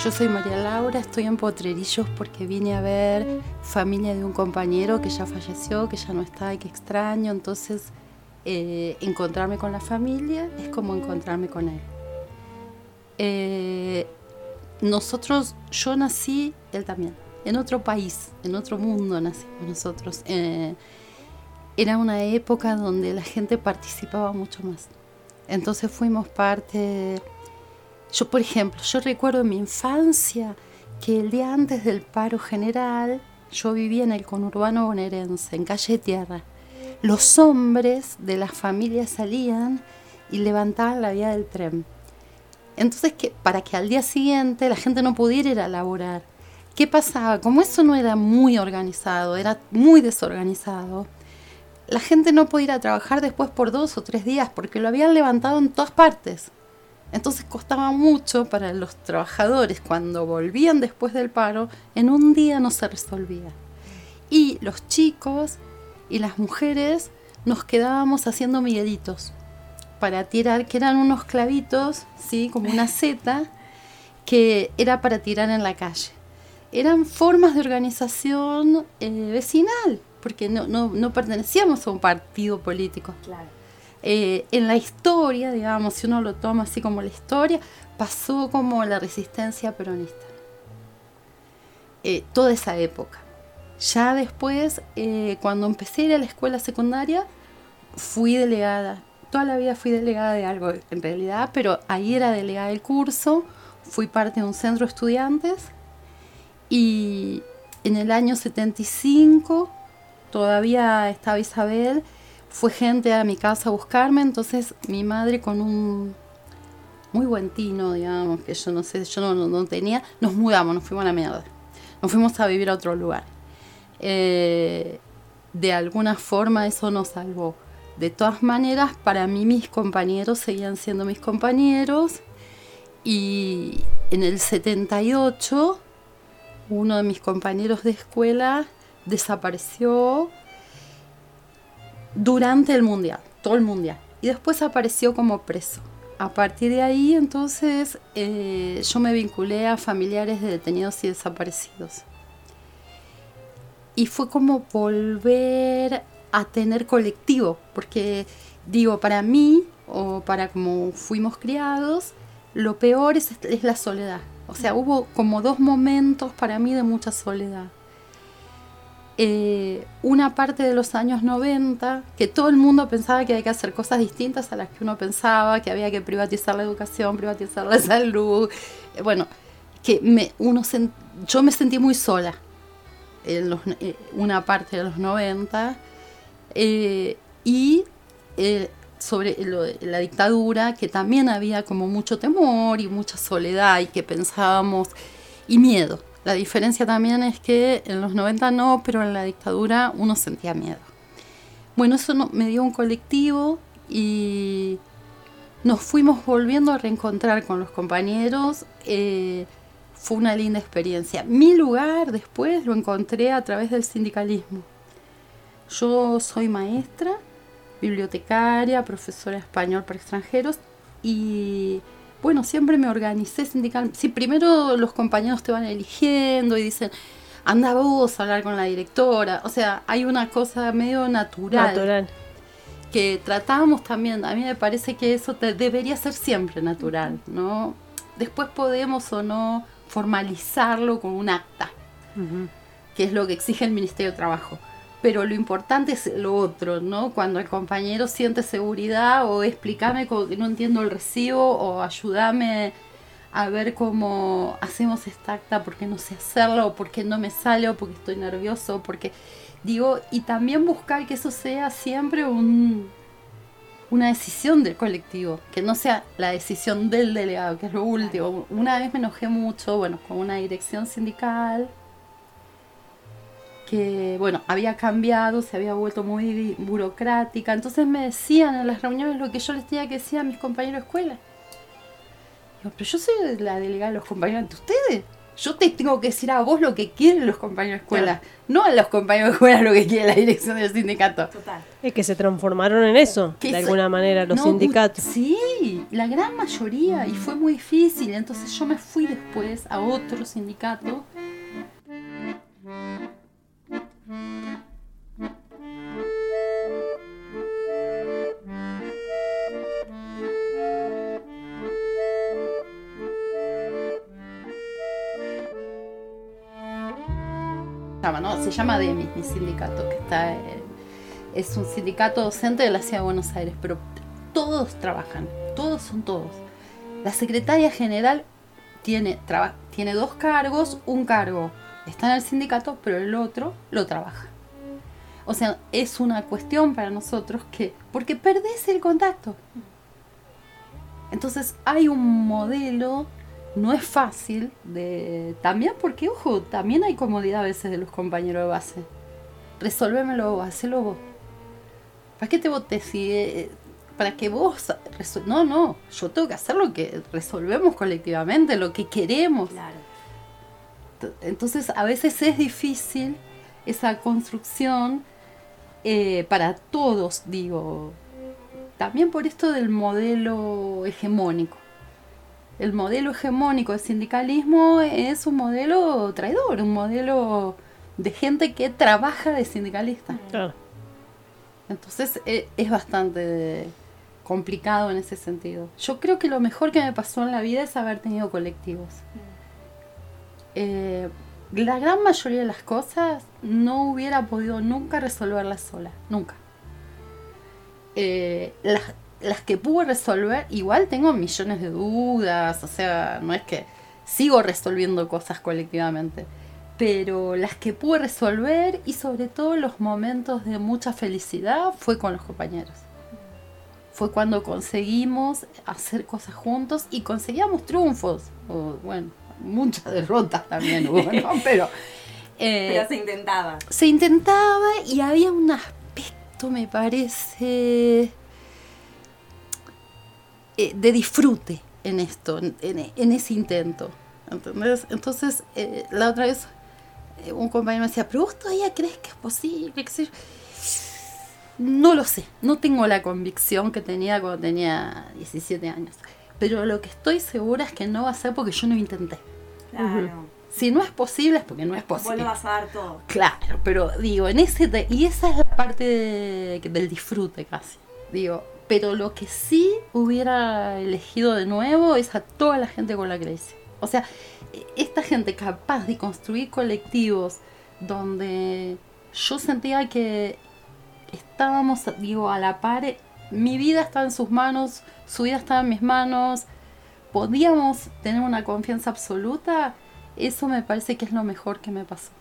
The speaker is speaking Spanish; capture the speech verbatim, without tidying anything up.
yo soy María Laura, estoy en Potrerillos porque vine a ver familia de un compañero que ya falleció, que ya no está y que extraño. Entonces, eh, encontrarme con la familia es como encontrarme con él. Eh, nosotros, yo nací, él también, en otro país, en otro mundo nacimos nosotros. Eh, era una época donde la gente participaba mucho más. Entonces fuimos parte... Yo, por ejemplo, yo recuerdo en mi infancia que el día antes del paro general, yo vivía en el conurbano bonaerense, en Calle Tierra. Los hombres de las familias salían y levantaban la vía del tren. Entonces, que, para que al día siguiente la gente no pudiera ir a laburar. ¿Qué pasaba? Como eso no era muy organizado, era muy desorganizado, la gente no podía ir a trabajar después por dos o tres días porque lo habían levantado en todas partes. Entonces costaba mucho para los trabajadores cuando volvían después del paro, en un día no se resolvía. Y los chicos y las mujeres nos quedábamos haciendo miguelitos para tirar, que eran unos clavitos, ¿sí? Como una seta, que era para tirar en la calle. Eran formas de organización eh, vecinal, porque no, no, no pertenecíamos a un partido político. Claro. Eh, en la historia, digamos, si uno lo toma así como la historia, pasó como la resistencia peronista. Eh, toda esa época. Ya después, eh, cuando empecé a ir a la escuela secundaria, fui delegada. Toda la vida fui delegada de algo, en realidad, pero ahí era delegada del curso. Fui parte de un centro de estudiantes. Y en el año setenta y cinco, todavía estaba Isabel, fue gente a mi casa a buscarme, entonces mi madre con un muy buen tino, digamos, que yo no sé, yo no, no, no tenía, nos mudamos, nos fuimos a la mierda, nos fuimos a vivir a otro lugar. Eh, de alguna forma eso nos salvó. De todas maneras, para mí mis compañeros seguían siendo mis compañeros, y en el setenta y ocho uno de mis compañeros de escuela desapareció durante el mundial, todo el mundial, y después apareció como preso. A partir de ahí, entonces, eh, yo me vinculé a familiares de detenidos y desaparecidos. Y fue como volver a tener colectivo, porque, digo, para mí, o para como fuimos criados, lo peor es, es la soledad. O sea, hubo como dos momentos para mí de mucha soledad. Eh, una parte de los años noventa, que todo el mundo pensaba que había que hacer cosas distintas a las que uno pensaba, que había que privatizar la educación, privatizar la salud. Eh, bueno, que me, uno sen, yo me sentí muy sola en los, eh, una parte de los noventa. Eh, y eh, sobre lo, la dictadura, que también había como mucho temor y mucha soledad y que pensábamos, y miedo. La diferencia también es que en los noventa no, pero en la dictadura uno sentía miedo. Bueno, eso no, me dio un colectivo y nos fuimos volviendo a reencontrar con los compañeros. Eh, fue una linda experiencia. Mi lugar después lo encontré a través del sindicalismo. Yo soy maestra, bibliotecaria, profesora de español para extranjeros y... bueno, siempre me organicé sindical. Sí, primero los compañeros te van eligiendo y dicen, anda vos a hablar con la directora. O sea, hay una cosa medio natural. Natural. Que tratamos también. A mí me parece que eso te, debería ser siempre natural, ¿no? Después podemos o no formalizarlo con un acta, uh-huh. que es lo que exige el Ministerio de Trabajo. Pero lo importante es lo otro, ¿no? Cuando el compañero siente seguridad o explícame que no entiendo el recibo o ayúdame a ver cómo hacemos esta acta porque no sé hacerlo o porque no me sale o porque estoy nervioso, porque digo, y también buscar que eso sea siempre un, una decisión del colectivo, que no sea la decisión del delegado, que es lo último. Una vez me enojé mucho, bueno, con una dirección sindical que, bueno, había cambiado, se había vuelto muy burocrática. Entonces me decían en las reuniones lo que yo les tenía que decir a mis compañeros de escuela. Digo, pero yo soy la delegada de los compañeros de ustedes. Yo te tengo que decir a vos lo que quieren los compañeros de escuela, claro. No a los compañeros de escuela lo que quiere la dirección del sindicato. Total. Es que se transformaron en eso, de alguna manera, los no, sindicatos. Sí, la gran mayoría, y fue muy difícil. Entonces yo me fui después a otro sindicato. ¿no? Se llama DEMIS, mi sindicato, que está eh, es un sindicato docente de la Ciudad de Buenos Aires, pero todos trabajan, todos son todos. La secretaria general tiene, traba, tiene dos cargos, un cargo está en el sindicato, pero el otro lo trabaja. O sea, es una cuestión para nosotros que, porque perdés el contacto. Entonces hay un modelo. No es fácil, de también porque, ojo, también hay comodidad a veces de los compañeros de base. Resolvémelo vos, hacelo vos. ¿Para qué te voté? Si, eh, para que vos... Resol- no, no, yo tengo que hacer lo que resolvemos colectivamente, lo que queremos. Claro. Entonces, a veces es difícil esa construcción eh, para todos, digo. También por esto del modelo hegemónico. El modelo hegemónico del sindicalismo es un modelo traidor, un modelo de gente que trabaja de sindicalista. Claro. Entonces es bastante complicado en ese sentido. Yo creo que lo mejor que me pasó en la vida es haber tenido colectivos. Eh, la gran mayoría de las cosas no hubiera podido nunca resolverlas sola, nunca. Eh, las Las que pude resolver, igual tengo millones de dudas, o sea, no es que sigo resolviendo cosas colectivamente, pero las que pude resolver y sobre todo los momentos de mucha felicidad fue con los compañeros. Fue cuando conseguimos hacer cosas juntos y conseguíamos triunfos, o, bueno, muchas derrotas también hubo, ¿no? Pero, eh, pero se intentaba. Se intentaba y había un aspecto, me parece... de disfrute en esto, en, en ese intento, ¿entendés? Entonces, eh, la otra vez eh, un compañero me decía, ¿pero vos todavía crees que es posible? ¿Qué sé yo? No lo sé, no tengo la convicción que tenía cuando tenía diecisiete años, pero lo que estoy segura es que no va a ser porque yo no intenté. Claro. Uh-huh. Si no es posible es porque no es posible. Vos lo vas a dar todo. Claro, pero digo, en ese te- y esa es la parte de, del disfrute casi, digo. Pero lo que sí hubiera elegido de nuevo es a toda la gente con la que hice. O sea, esta gente capaz de construir colectivos donde yo sentía que estábamos, digo, a la par. Mi vida estaba en sus manos, su vida estaba en mis manos. Podíamos tener una confianza absoluta. Eso me parece que es lo mejor que me pasó.